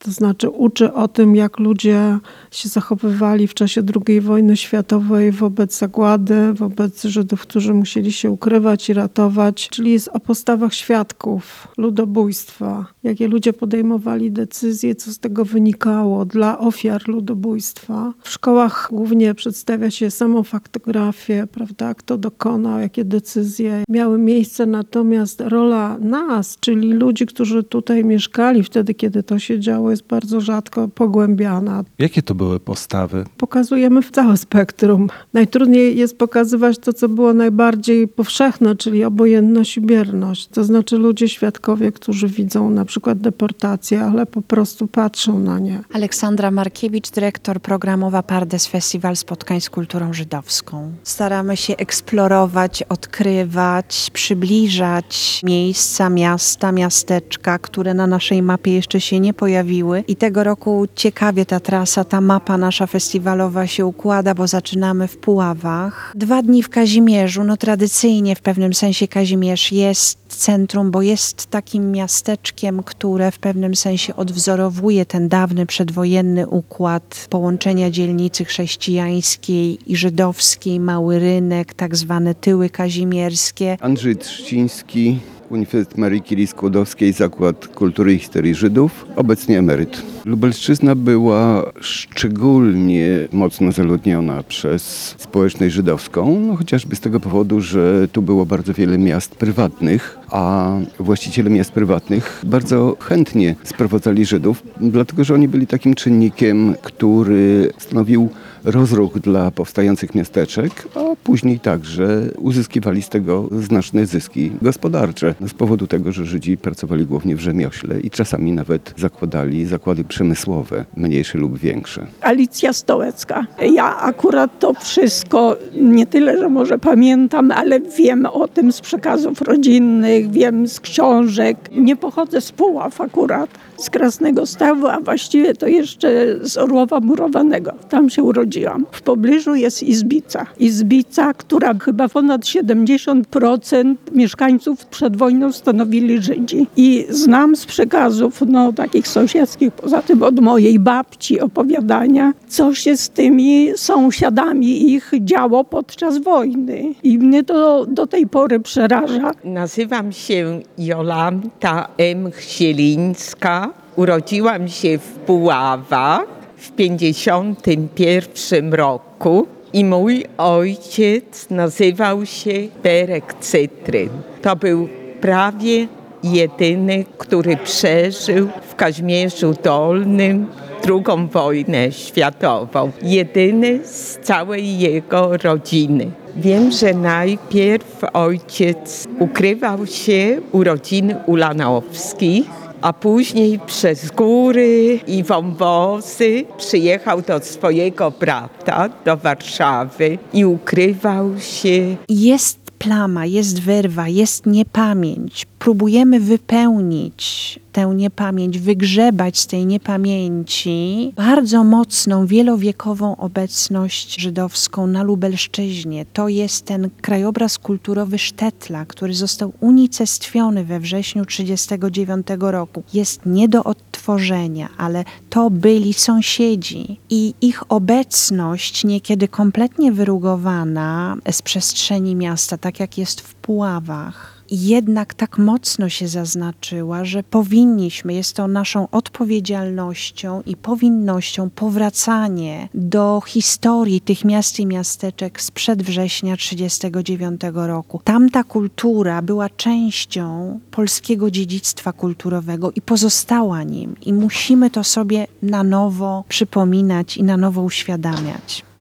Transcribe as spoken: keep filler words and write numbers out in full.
To znaczy uczy o tym, jak ludzie się zachowywali w czasie drugiej wojny światowej wobec zagłady, wobec Żydów, którzy musieli się ukrywać i ratować. Czyli jest o postawach świadków ludobójstwa, jakie ludzie podejmowali decyzje, co z tego wynikało dla ofiar ludobójstwa. W szkołach głównie przedstawia się samą faktografię, prawda, kto dokonał, jakie decyzje miały miejsce, natomiast rola nas, czyli ludzi, którzy tutaj mieszkali wtedy, kiedy to się działo, jest bardzo rzadko pogłębiana. Jakie to były postawy? Pokazujemy w całe spektrum. Najtrudniej jest pokazywać to, co było najbardziej powszechne, czyli obojętność i bierność. To znaczy ludzie, świadkowie, którzy widzą na przykład deportację, ale po prostu patrzą na nie. Aleksandra Markiewicz, dyrektor programowa Pardes Festiwal Spotkań z Kulturą Żydowską. Staramy się eksplorować, odkrywać, przybliżać miejsca, miasta, miasteczka, które na naszej mapie jeszcze się nie pojawiły. I tego roku ciekawie ta trasa, ta mapa nasza festiwalowa się układa, bo zaczynamy w Puławach. Dwa dni w Kazimierzu. No tradycyjnie w pewnym sensie Kazimierz jest centrum, bo jest takim miasteczkiem, które w pewnym sensie odwzorowuje ten dawny przedwojenny układ połączenia dzielnicy chrześcijańskiej i żydowskiej, mały rynek, tak zwane tyły kazimierskie. Andrzej Trzciński, Uniwersytet Marii Curie-Skłodowskiej, Zakład Kultury i Historii Żydów, obecnie emeryt. Lubelszczyzna była szczególnie mocno zaludniona przez społeczność żydowską, no chociażby z tego powodu, że tu było bardzo wiele miast prywatnych, a właściciele miast prywatnych bardzo chętnie sprowadzali Żydów, dlatego że oni byli takim czynnikiem, który stanowił rozruch dla powstających miasteczek, a później także uzyskiwali z tego znaczne zyski gospodarcze z powodu tego, że Żydzi pracowali głównie w rzemiośle i czasami nawet zakładali zakłady przemysłowe, mniejsze lub większe. Alicja Stołecka. Ja akurat to wszystko nie tyle, że może pamiętam, ale wiem o tym z przekazów rodzinnych, wiem z książek. Nie pochodzę z Puław akurat, z Krasnego Stawu, a właściwie to jeszcze z Orłowa Murowanego. Tam się urodziłam. W pobliżu jest Izbica. Izbica, która chyba ponad siedemdziesiąt procent mieszkańców przed wojną stanowili Żydzi. I znam z przekazów, no takich sąsiedzkich, poza tym od mojej babci opowiadania, co się z tymi sąsiadami ich działo podczas wojny. I mnie to do tej pory przeraża. Nazywam się Jolanta M. Chsielińska. Urodziłam się w Puławach w pięćdziesiątym pierwszym roku i mój ojciec nazywał się Berek Cytryn. To był prawie jedyny, który przeżył w Kazimierzu Dolnym drugą wojnę światową. Jedyny z całej jego rodziny. Wiem, że najpierw ojciec ukrywał się u rodziny Ulanowskich, a później przez góry i wąwozy przyjechał do swojego brata, do Warszawy i ukrywał się. Jest plama, jest wyrwa, jest niepamięć. Próbujemy wypełnić tę niepamięć, wygrzebać z tej niepamięci bardzo mocną, wielowiekową obecność żydowską na Lubelszczyźnie. To jest ten krajobraz kulturowy Sztetla, który został unicestwiony we wrześniu tysiąc dziewięćset trzydziestego dziewiątego roku. Jest nie do odtworzenia, ale to byli sąsiedzi i ich obecność, niekiedy kompletnie wyrugowana z przestrzeni miasta, tak jak jest w Puławach, jednak tak mocno się zaznaczyła, że powinniśmy, jest to naszą odpowiedzialnością i powinnością powracanie do historii tych miast i miasteczek sprzed września tysiąc dziewięćset trzydziestego dziewiątego roku. Tamta kultura była częścią polskiego dziedzictwa kulturowego i pozostała nim. I musimy to sobie na nowo przypominać i na nowo uświadamiać.